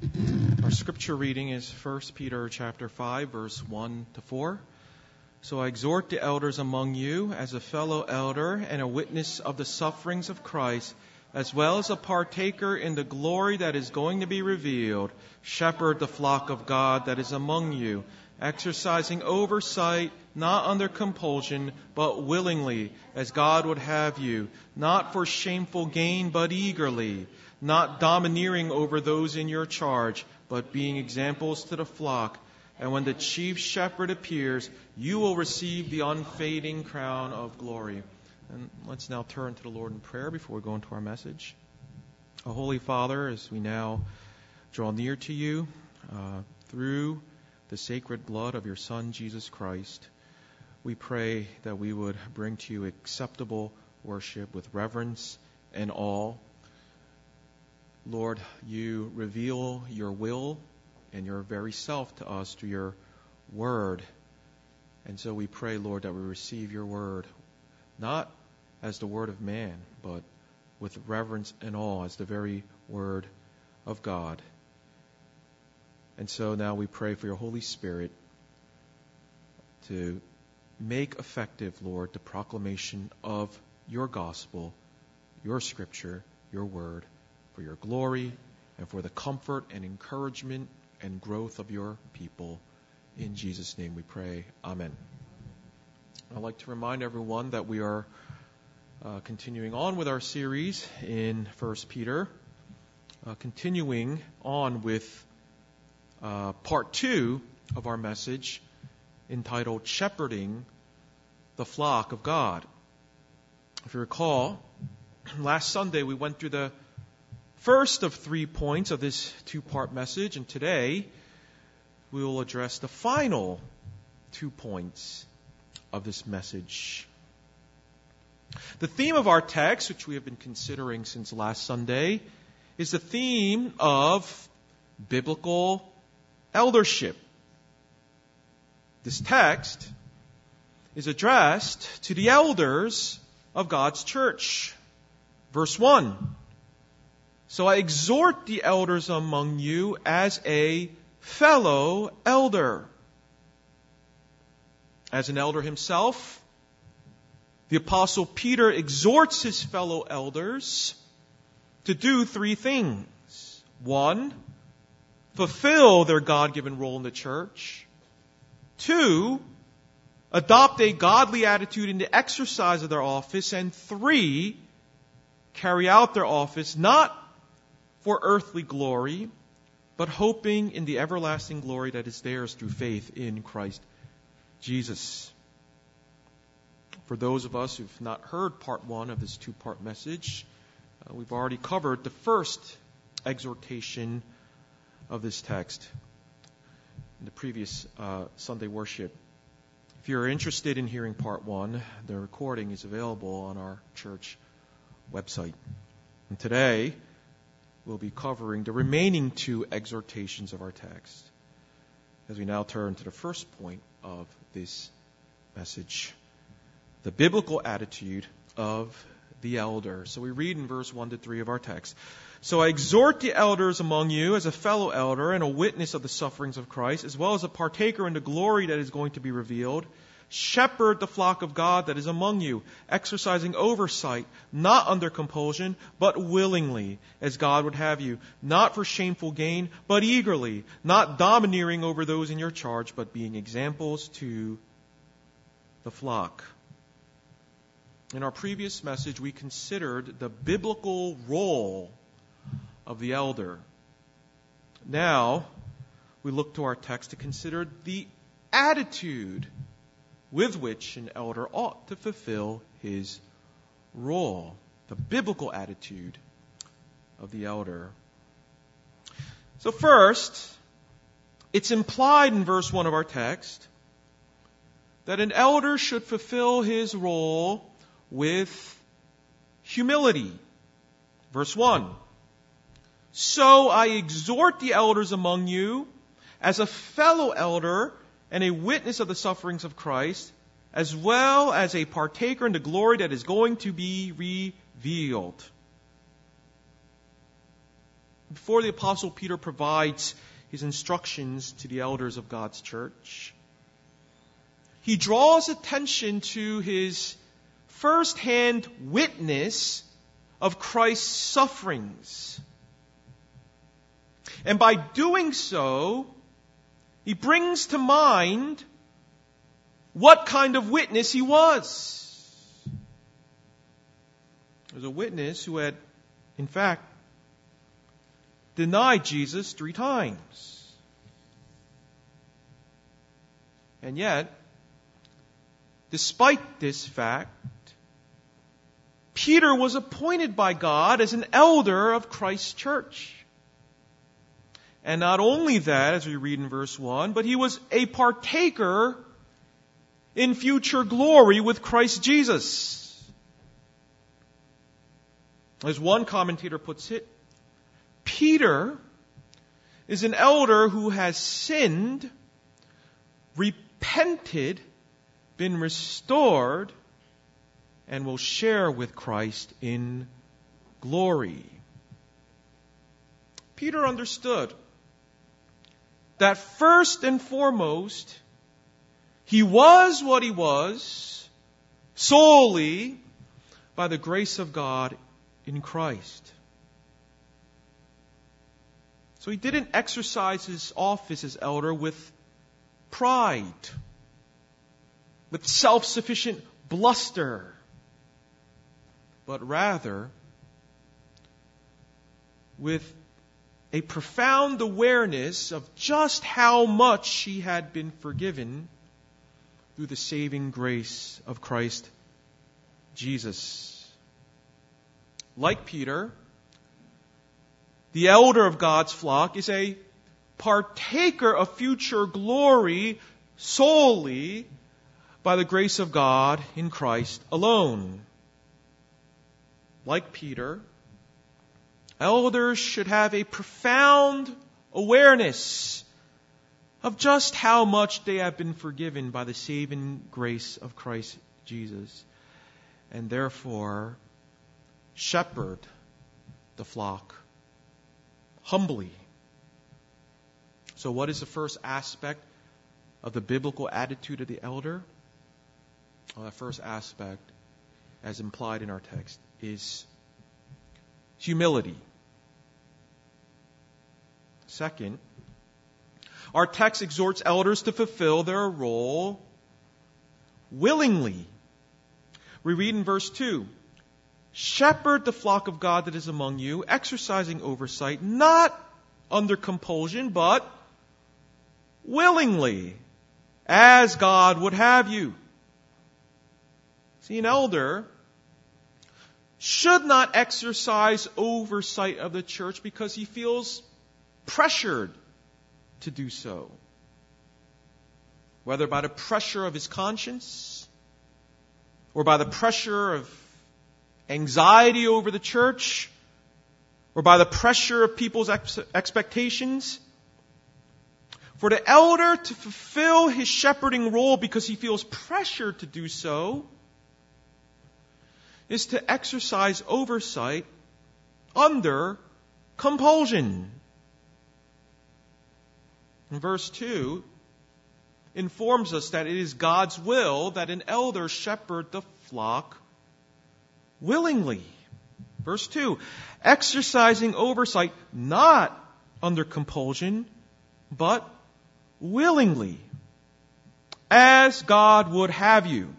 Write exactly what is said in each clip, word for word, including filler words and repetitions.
Our scripture reading is First Peter chapter five, verse one to four. So I exhort the elders among you as a fellow elder and a witness of the sufferings of Christ, as well as a partaker in the glory that is going to be revealed. Shepherd the flock of God that is among you, exercising oversight, not under compulsion, but willingly, as God would have you, not for shameful gain, but eagerly, not domineering over those in your charge, but being examples to the flock. And when the chief shepherd appears, you will receive the unfading crown of glory. And let's now turn to the Lord in prayer before we go into our message. O Holy Father, as we now draw near to you uh, through the sacred blood of your Son, Jesus Christ, we pray that we would bring to you acceptable worship with reverence and awe. Lord, you reveal your will and your very self to us through your word. And so we pray, Lord, that we receive your word, not as the word of man, but with reverence and awe as the very word of God. And so now we pray for your Holy Spirit to make effective, Lord, the proclamation of your gospel, your scripture, your word, for your glory and for the comfort and encouragement and growth of your people. In Jesus' name we pray. Amen. I'd like to remind everyone that we are uh, continuing on with our series in First Peter, uh, continuing on with uh, part two of our message entitled Shepherding the Flock of God. If you recall, last Sunday we went through the first of three points of this two-part message, and today we will address the final two points of this message. The theme of our text, which we have been considering since last Sunday, is the theme of biblical eldership. This text is addressed to the elders of God's church. Verse one. So I exhort the elders among you as a fellow elder. As an elder himself, the Apostle Peter exhorts his fellow elders to do three things. One, fulfill their God-given role in the church. Two, adopt a godly attitude in the exercise of their office. And three, carry out their office not for earthly glory, but hoping in the everlasting glory that is theirs through faith in Christ Jesus. For those of us who've not heard part one of this two-part message, uh, we've already covered the first exhortation of this text in the previous uh, Sunday worship. If you're interested in hearing part one, the recording is available on our church website. And today, we'll be covering the remaining two exhortations of our text as we now turn to the first point of this message, the biblical attitude of the elder. So we read in verse one to three of our text. So I exhort the elders among you as a fellow elder and a witness of the sufferings of Christ, as well as a partaker in the glory that is going to be revealed. Shepherd the flock of God that is among you, exercising oversight, not under compulsion, but willingly, as God would have you, not for shameful gain, but eagerly, not domineering over those in your charge, but being examples to the flock. In our previous message, we considered the biblical role of the elder. Now, we look to our text to consider the attitude with which an elder ought to fulfill his role, the biblical attitude of the elder. So first, it's implied in verse one of our text that an elder should fulfill his role with humility. Verse one, so I exhort the elders among you as a fellow elder and a witness of the sufferings of Christ, as well as a partaker in the glory that is going to be revealed. before the Apostle Peter provides his instructions to the elders of God's church, he draws attention to his first-hand witness of Christ's sufferings. And by doing so, he brings to mind what kind of witness he was. He was a witness who had, in fact, denied Jesus three times. And yet, despite this fact, Peter was appointed by God as an elder of Christ's church. And not only that, as we read in verse one, but he was a partaker in future glory with Christ Jesus. As one commentator puts it, Peter is an elder who has sinned, repented, been restored, and will share with Christ in glory. Peter understood that first and foremost, he was what he was solely by the grace of God in Christ. So he didn't exercise his office as elder with pride, with self-sufficient bluster, but rather with a profound awareness of just how much he had been forgiven through the saving grace of Christ Jesus. Like Peter, the elder of God's flock is a partaker of future glory solely by the grace of God in Christ alone. Like Peter, elders should have a profound awareness of just how much they have been forgiven by the saving grace of Christ Jesus, and therefore shepherd the flock humbly. So what is the first aspect of the biblical attitude of the elder? Well, the first aspect, as implied in our text, is humility. Second, our text exhorts elders to fulfill their role willingly. We read in verse two, shepherd the flock of God that is among you, exercising oversight, not under compulsion, but willingly, as God would have you. See, an elder should not exercise oversight of the church because he feels pressured to do so. Whether by the pressure of his conscience or by the pressure of anxiety over the church or by the pressure of people's ex- expectations. For the elder to fulfill his shepherding role because he feels pressured to do so is to exercise oversight under compulsion. And verse two informs us that it is God's will that an elder shepherd the flock willingly. Verse two, exercising oversight not under compulsion, but willingly, as God would have you.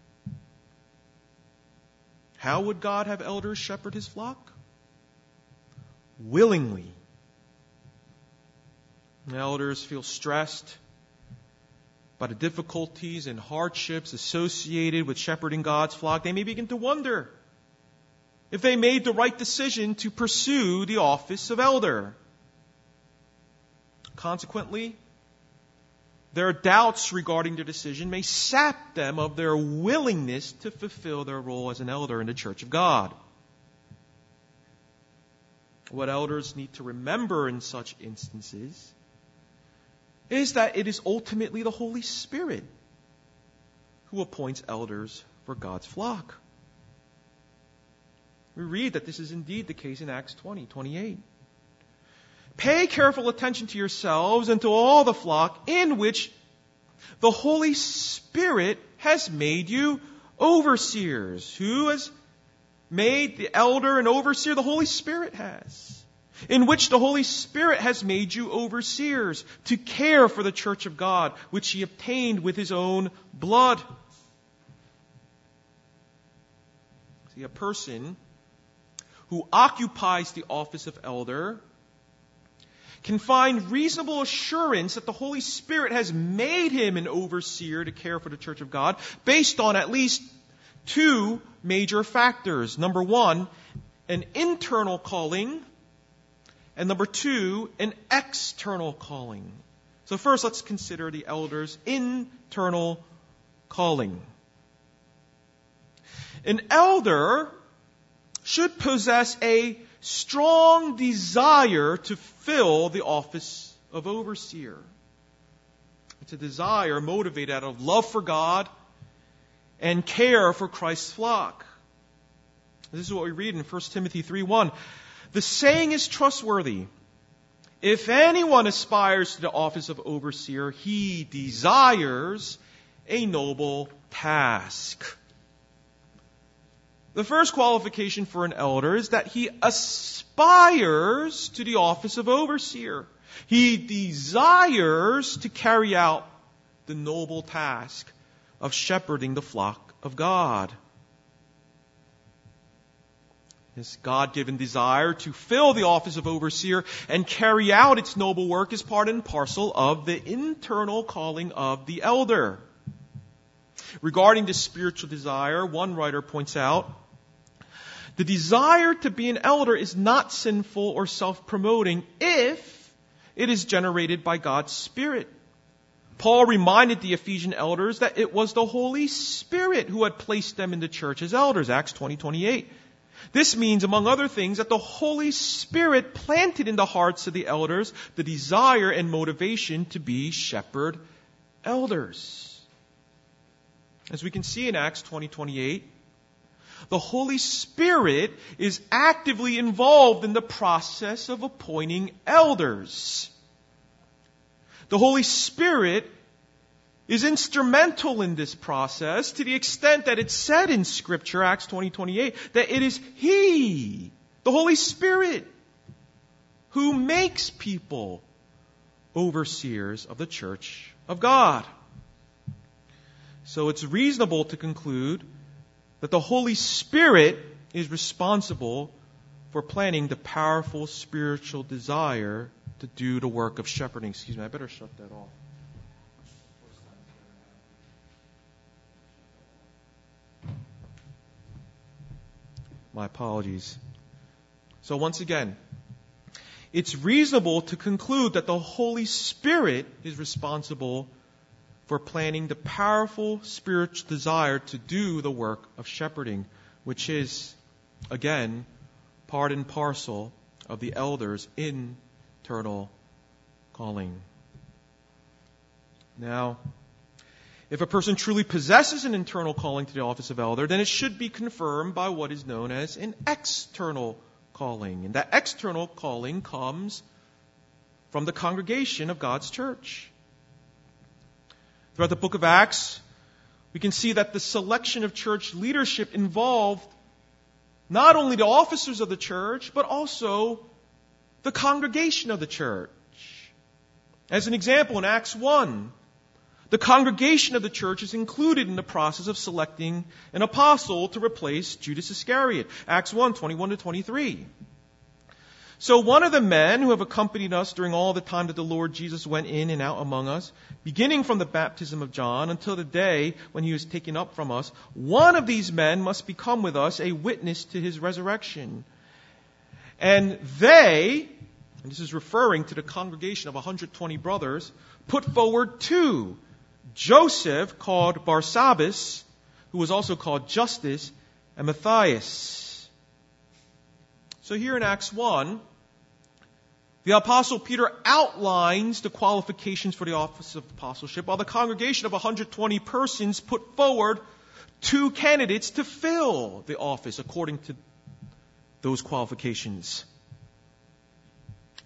How would God have elders shepherd his flock? Willingly. The elders feel stressed by the difficulties and hardships associated with shepherding God's flock. They may begin to wonder if they made the right decision to pursue the office of elder. Consequently, their doubts regarding their decision may sap them of their willingness to fulfill their role as an elder in the church of God. What elders need to remember in such instances is that it is ultimately the Holy Spirit who appoints elders for God's flock. We read that this is indeed the case in Acts twenty, twenty-eight. Pay careful attention to yourselves and to all the flock in which the Holy Spirit has made you overseers. Who has made the elder and overseer? The Holy Spirit has. In which the Holy Spirit has made you overseers to care for the church of God, which He obtained with His own blood. See, a person who occupies the office of elder can find reasonable assurance that the Holy Spirit has made him an overseer to care for the church of God based on at least two major factors. Number one, an internal calling, and number two, an external calling. So first, let's consider the elder's internal calling. An elder should possess a strong desire to fill the office of overseer. It's a desire motivated out of love for God and care for Christ's flock. This is what we read in First Timothy three one. The saying is trustworthy. If anyone aspires to the office of overseer, he desires a noble task. The first qualification for an elder is that he aspires to the office of overseer. He desires to carry out the noble task of shepherding the flock of God. This God-given desire to fill the office of overseer and carry out its noble work is part and parcel of the internal calling of the elder. Regarding this spiritual desire, one writer points out, the desire to be an elder is not sinful or self-promoting if it is generated by God's Spirit. Paul reminded the Ephesian elders that it was the Holy Spirit who had placed them in the church as elders, Acts twenty twenty-eight. This means, among other things, that the Holy Spirit planted in the hearts of the elders the desire and motivation to be shepherd elders. As we can see in Acts twenty twenty-eight, the Holy Spirit is actively involved in the process of appointing elders. The Holy Spirit is instrumental in this process to the extent that it's said in Scripture, Acts twenty twenty-eight, that it is He, the Holy Spirit, who makes people overseers of the church of God. So it's reasonable to conclude that the Holy Spirit is responsible for planning the powerful spiritual desire to do the work of shepherding. Excuse me, I better shut that off. My apologies. So once again, it's reasonable to conclude that the Holy Spirit is responsible for planning the powerful spiritual desire to do the work of shepherding, which is, again, part and parcel of the elder's internal calling. Now, if a person truly possesses an internal calling to the office of elder, then it should be confirmed by what is known as an external calling. And that external calling comes from the congregation of God's church. Throughout the book of Acts, we can see that the selection of church leadership involved not only the officers of the church, but also the congregation of the church. As an example, in Acts one, the congregation of the church is included in the process of selecting an apostle to replace Judas Iscariot. Acts one, twenty-one to twenty-three. So one of the men who have accompanied us during all the time that the Lord Jesus went in and out among us, beginning from the baptism of John until the day when he was taken up from us, one of these men must become with us a witness to his resurrection. And they, and this is referring to the congregation of one hundred twenty brothers, put forward two. Joseph, called Barsabbas, who was also called Justus, and Matthias. So here in Acts one, the Apostle Peter outlines the qualifications for the office of apostleship, while the congregation of one hundred twenty persons put forward two candidates to fill the office according to those qualifications.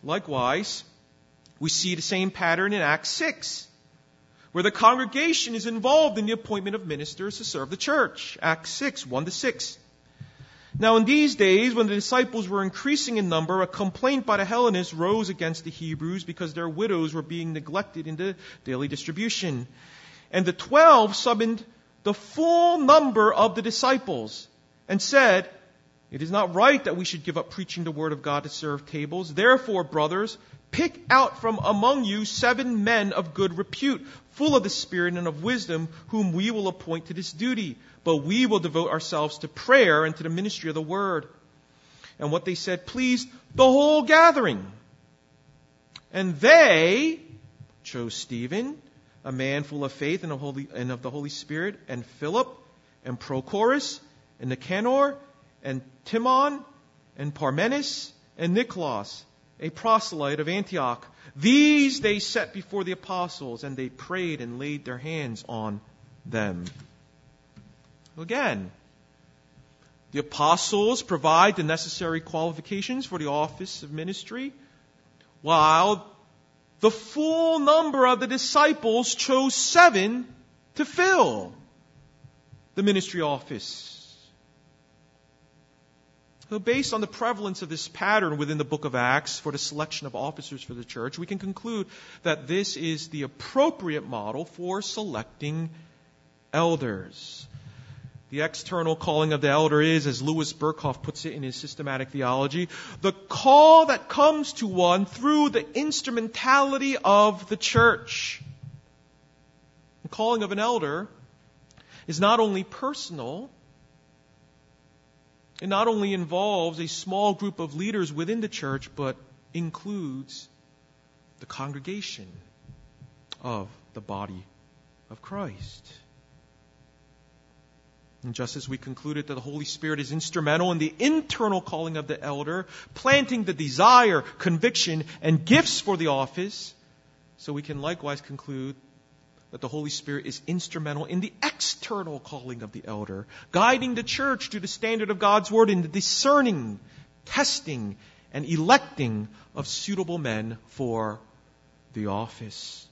Likewise, we see the same pattern in Acts six, where the congregation is involved in the appointment of ministers to serve the church. Acts six, one to six. Now in these days, when the disciples were increasing in number, a complaint by the Hellenists rose against the Hebrews because their widows were being neglected in the daily distribution. And the twelve summoned the full number of the disciples and said, "It is not right that we should give up preaching the word of God to serve tables. Therefore, brothers, pick out from among you seven men of good repute, full of the Spirit and of wisdom, whom we will appoint to this duty. But we will devote ourselves to prayer and to the ministry of the word." And what they said pleased the whole gathering. And they chose Stephen, a man full of faith and of, Holy, and of the Holy Spirit, and Philip, and Prochorus, and Nicanor, and Timon, and Parmenas, and Nicholas, a proselyte of Antioch. These they set before the apostles, and they prayed and laid their hands on them. Again, the apostles provide the necessary qualifications for the office of ministry, while the full number of the disciples chose seven to fill the ministry office. So based on the prevalence of this pattern within the book of Acts for the selection of officers for the church, we can conclude that this is the appropriate model for selecting elders. The external calling of the elder is, as Louis Berkhoff puts it in his systematic theology, the call that comes to one through the instrumentality of the church. The calling of an elder is not only personal, it not only involves a small group of leaders within the church, but includes the congregation of the body of Christ. And just as we concluded that the Holy Spirit is instrumental in the internal calling of the elder, planting the desire, conviction, and gifts for the office, so we can likewise conclude that the Holy Spirit is instrumental in the external calling of the elder, guiding the church to the standard of God's Word in the discerning, testing, and electing of suitable men for the office.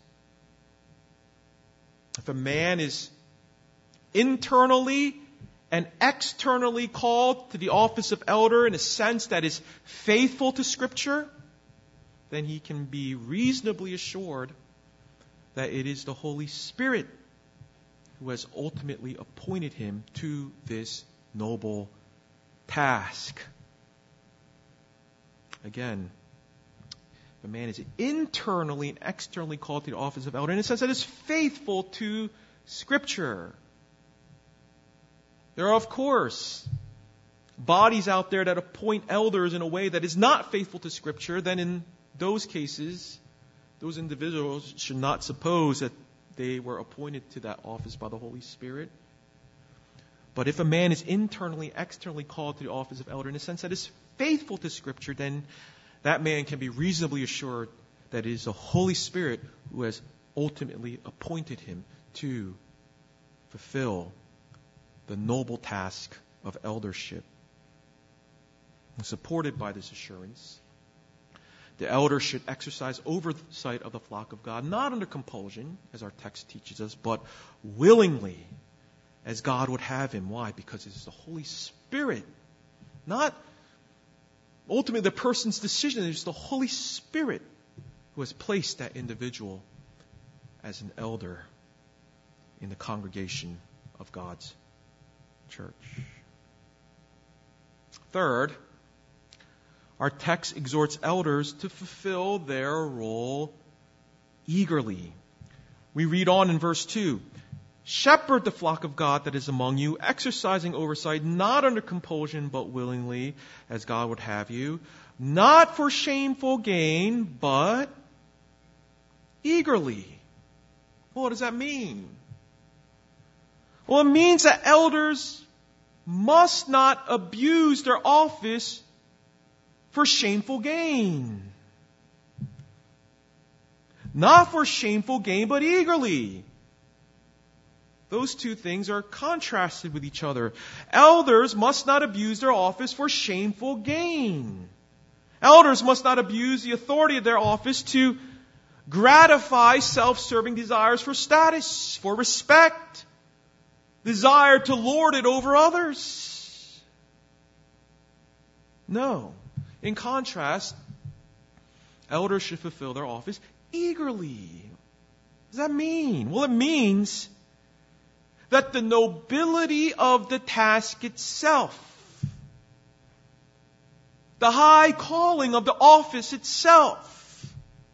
If a man is internally and externally called to the office of elder in a sense that is faithful to Scripture, then he can be reasonably assured that it is the Holy Spirit who has ultimately appointed him to this noble task. Again, if a man is internally and externally called to the office of elder in a sense that is faithful to Scripture. There are, of course, bodies out there that appoint elders in a way that is not faithful to Scripture. Then in those cases, those individuals should not suppose that they were appointed to that office by the Holy Spirit. But if a man is internally, externally called to the office of elder in a sense that is faithful to Scripture, then that man can be reasonably assured that it is the Holy Spirit who has ultimately appointed him to fulfill the noble task of eldership. And supported by this assurance, the elder should exercise oversight of the flock of God, not under compulsion, as our text teaches us, but willingly, as God would have him. Why? Because it is the Holy Spirit, not ultimately the person's decision. It is the Holy Spirit who has placed that individual as an elder in the congregation of God's church. Third, our text exhorts elders to fulfill their role eagerly. We read on in verse two. Shepherd the flock of God that is among you, exercising oversight, not under compulsion, but willingly, as God would have you, not for shameful gain, but eagerly. Well, what does that mean? Well, it means that elders must not abuse their office for shameful gain. Not for shameful gain, but eagerly. Those two things are contrasted with each other. Elders must not abuse their office for shameful gain. Elders must not abuse the authority of their office to gratify self-serving desires for status, for respect, desire to lord it over others. No. In contrast, elders should fulfill their office eagerly. What does that mean? Well, it means that the nobility of the task itself, the high calling of the office itself,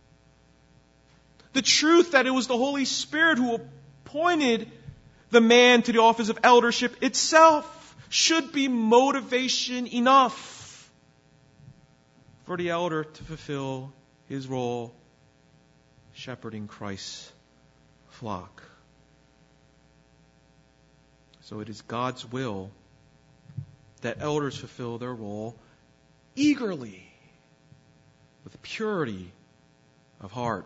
the truth that it was the Holy Spirit who appointed the man to the office of eldership itself should be motivation enough for the elder to fulfill his role shepherding Christ's flock. So it is God's will that elders fulfill their role eagerly, with purity of heart.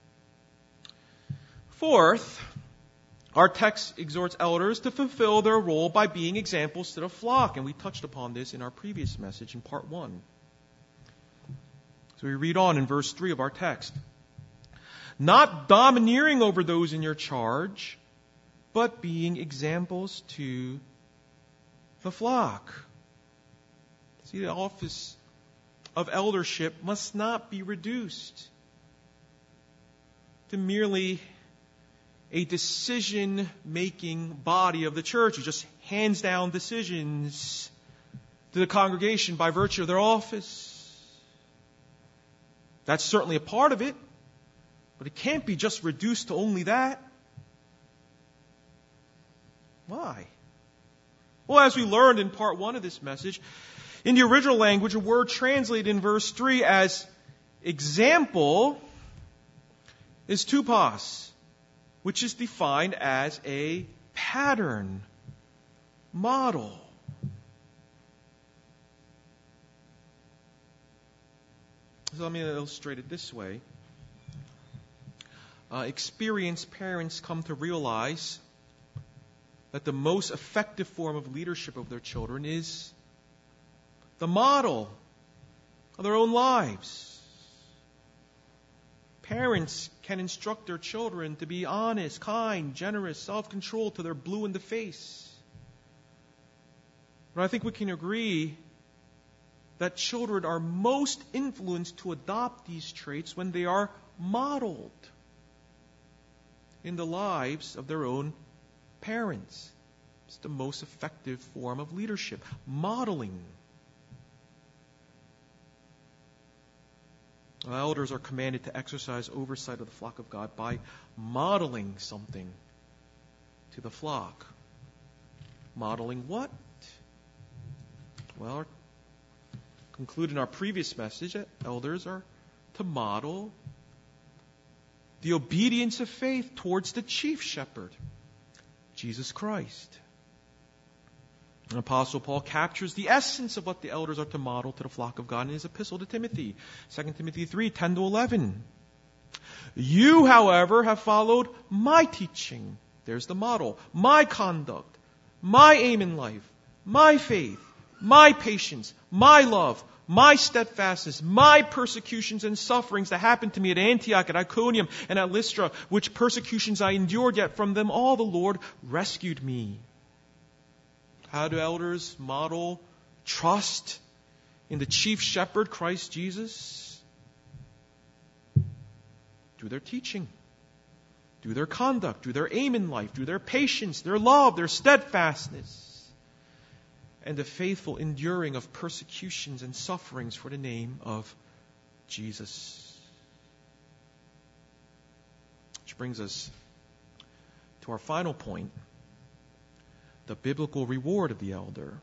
Fourth, our text exhorts elders to fulfill their role by being examples to the flock, and we touched upon this in our previous message in part one. So we read on in verse three of our text. Not domineering over those in your charge, but being examples to the flock. See, the office of eldership must not be reduced to merely a decision-making body of the church who just hands down decisions to the congregation by virtue of their office. That's certainly a part of it, but it can't be just reduced to only that. Why? Well, as we learned in part one of this message, in the original language, a word translated in verse three as example is tupos, which is defined as a pattern, model. So let me illustrate it this way. Uh, experienced parents come to realize that the most effective form of leadership of their children is the model of their own lives. Parents can instruct their children to be honest, kind, generous, self-controlled to their blue in the face. But I think we can agree that children are most influenced to adopt these traits when they are modeled in the lives of their own parents. It's the most effective form of leadership, modeling. Elders are commanded to exercise oversight of the flock of God by modeling something to the flock. Modeling what? Well, concluded in our previous message that elders are to model the obedience of faith towards the chief shepherd, Jesus Christ. And Apostle Paul captures the essence of what the elders are to model to the flock of God in his epistle to Timothy, Second Timothy three, ten to eleven. You, however, have followed my teaching. There's the model. My conduct, my aim in life, my faith, my patience, my love, my steadfastness, my persecutions and sufferings that happened to me at Antioch, at Iconium, and at Lystra, which persecutions I endured, yet from them all the Lord rescued me. How do elders model trust in the chief shepherd, Christ Jesus? Through their teaching, through their conduct, through their aim in life, through their patience, their love, their steadfastness, and the faithful enduring of persecutions and sufferings for the name of Jesus. Which brings us to our final point, the biblical reward of the elder.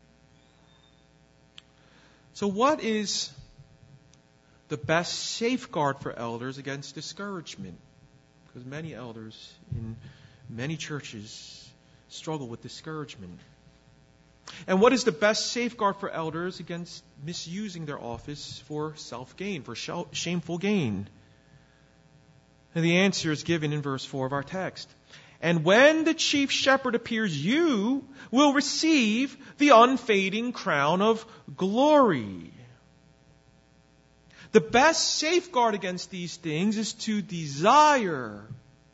So what is the best safeguard for elders against discouragement? Because many elders in many churches struggle with discouragement. And what is the best safeguard for elders against misusing their office for self-gain, for shameful gain? And the answer is given in verse four of our text. And when the chief shepherd appears, you will receive the unfading crown of glory. The best safeguard against these things is to desire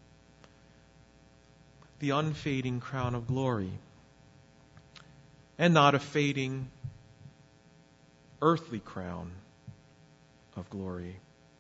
the unfading crown of glory and not a fading earthly crown of glory.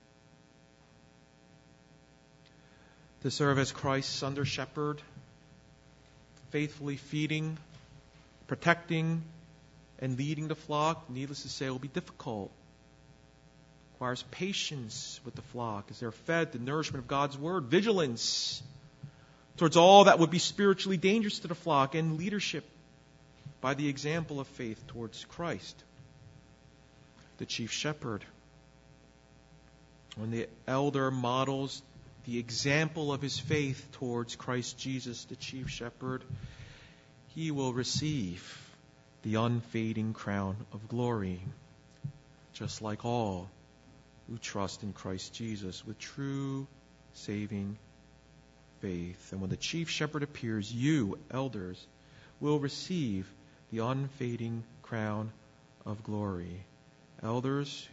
To serve as Christ's under shepherd, faithfully feeding, protecting, and leading the flock, needless to say, will be difficult. It requires patience with the flock as they're fed the nourishment of God's word, vigilance towards all that would be spiritually dangerous to the flock, and leadership by the example of faith towards Christ, the chief shepherd. When the elder models the example of his faith towards Christ Jesus, the chief shepherd, he will receive the unfading crown of glory, just like all who trust in Christ Jesus with true saving faith. And when the chief shepherd appears, you, elders, will receive the unfading crown of glory. Elders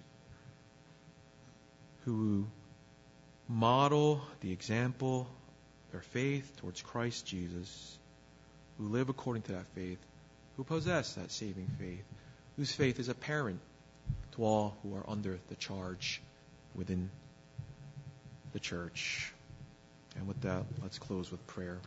who model the example, their faith towards Christ Jesus, who live according to that faith, who possess that saving faith, whose faith is apparent to all who are under the charge within the church. And with that, let's close with prayer.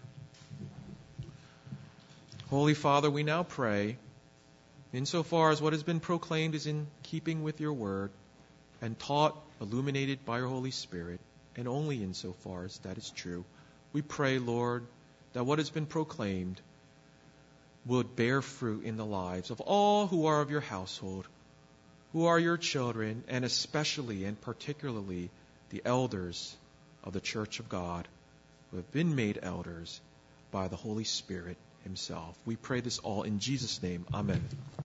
Holy Father, we now pray, insofar as what has been proclaimed is in keeping with your word and taught, illuminated by your Holy Spirit, and only insofar as that is true, we pray, Lord, that what has been proclaimed would bear fruit in the lives of all who are of your household, who are your children, and especially and particularly the elders of the Church of God, who have been made elders by the Holy Spirit himself. We pray this all in Jesus' name. Amen.